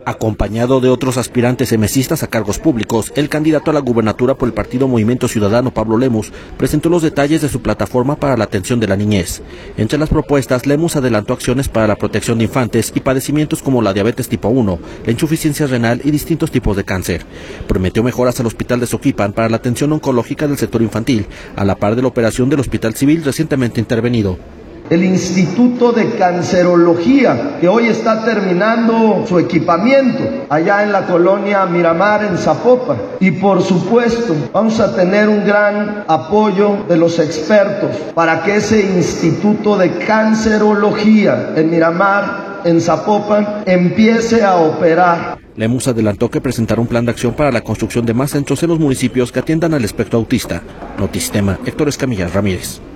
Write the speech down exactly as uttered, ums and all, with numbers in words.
Acompañado de otros aspirantes emesistas a cargos públicos, el candidato a la gubernatura por el partido Movimiento Ciudadano, Pablo Lemus, presentó los detalles de su plataforma para la atención de la niñez. Entre las propuestas, Lemus adelantó acciones para la protección de infantes y padecimientos como la diabetes tipo uno, la insuficiencia renal y distintos tipos de cáncer. Prometió mejoras al Hospital de Soquipan para la atención oncológica del sector infantil, a la par de la operación del Hospital Civil recientemente intervenido. El Instituto de Cancerología, que hoy está terminando su equipamiento allá en la colonia Miramar, en Zapopan. Y por supuesto, vamos a tener un gran apoyo de los expertos para que ese Instituto de Cancerología en Miramar, en Zapopan, empiece a operar. Lemus adelantó que presentará un plan de acción para la construcción de más centros en los municipios que atiendan al espectro autista. Notisistema, Héctor Escamilla Ramírez.